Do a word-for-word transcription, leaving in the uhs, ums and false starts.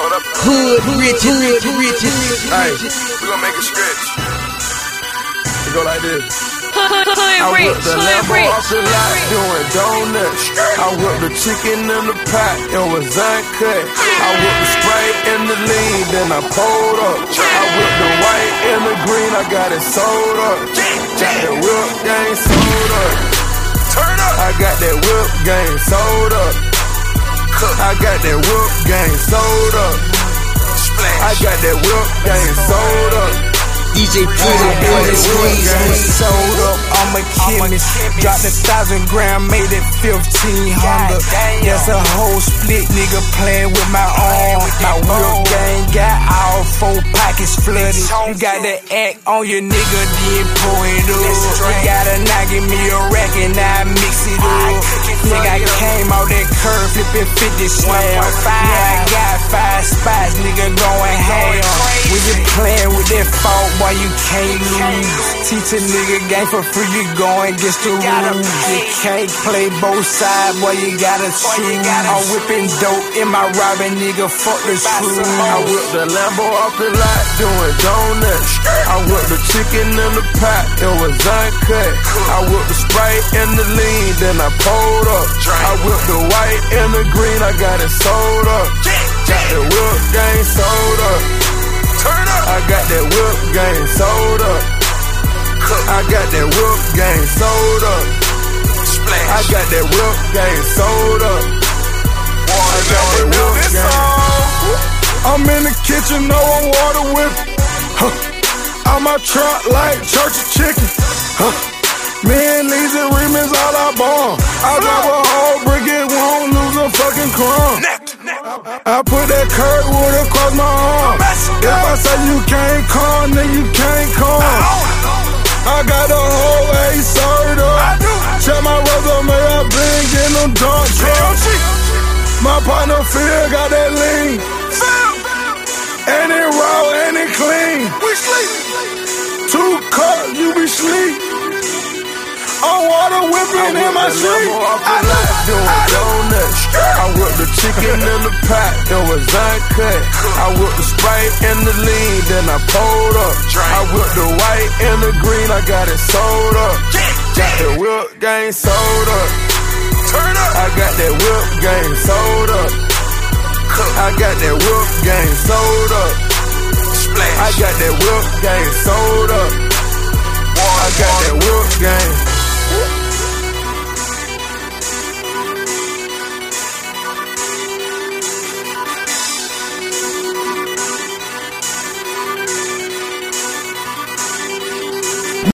Hood rich, hood rich. Hey, we gon' make it stretch. It go like this. I whipped the Lambo off the lot doing donuts. I whipped the chicken in the pot, it was uncut. I whipped the Sprite and the lean, then I pulled up. I whipped the white and the green, I got it sold up. Got that whip game sold up. Turn up. I got that whip game sold up. I got that whip game sold up. I got that whip game sold up. D J put it in the squeeze. Sold up, I'm a chemist. Dropped a thousand gram, made it fifteen hundred. That's a whole split, nigga playing with my arm. My whip gang got all four pockets flooded. You got to act on your nigga, then pull it up. You gotta not give me a rack and I mix it up. Nigga, I came out that curve, flipping fifty slab. Yeah, I got five spots, nigga going ham. When you playing with that fault, boy, you can't lose. Teach a nigga game for free, you going against the rules. You can't play both sides, boy, you gotta choose. I'm whipping dope in my robbing, nigga, fuck the truth. I whipped the Lambo off the lot doing donuts. I whipped the chicken in the pot, it was uncut. I whipped the Sprite and the lean, then I pulled up. I whipped the white and the green, I got it sold up. Got the whip game sold up. I got that whip game sold up. I got that whip game sold up. I got that whip game sold up. I got that whip game. I'm in the kitchen, no I'm water whipping. Huh. I'm my truck like church of chicken. Huh. Me and Lisa Remix all I bomb. I drop a whole brick, it won't lose a fucking crumb. I put that Kurtwood across my arm. If I say you can't come, then you can't come. I got the whole A served up. Check my resume, I been getting them dump trucks. My partner Phil got that lean. And it raw and it clean. We sleep. Two cups, you be sleep. I'm water whipping in my street. I like doing donuts. I whipped the chicken in the pot, it was uncut. I whipped the Sprite and the lean, then I pulled up. I whipped the white and the green, I got it sold up. Got the whip game sold up. I got that whip game sold up. I got that whip game sold up. I got that whip game sold up. I got that whip game.